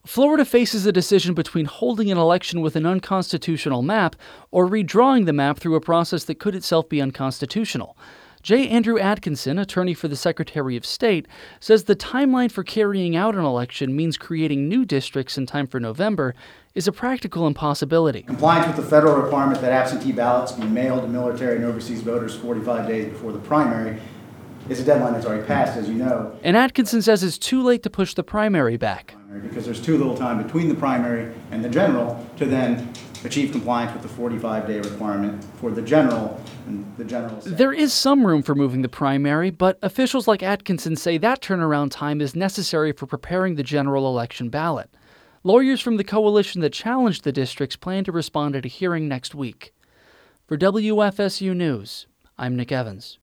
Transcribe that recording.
Florida faces a decision between holding an election with an unconstitutional map or redrawing the map through a process that could itself be unconstitutional. J. Andrew Atkinson, attorney for the Secretary of State, says the timeline for carrying out an election means creating new districts in time for November is a practical impossibility. Compliance with the federal requirement that absentee ballots be mailed to military and overseas voters 45 days before the primary is a deadline that's already passed, as you know. And Atkinson says it's too late to push the primary back. Because there's too little time between the primary and the general to then achieve compliance with the 45-day requirement for the general and the general. There is some room for moving the primary, but officials like Atkinson say that turnaround time is necessary for preparing the general election ballot. Lawyers from the coalition that challenged the districts plan to respond at a hearing next week. For WFSU News, I'm Nick Evans.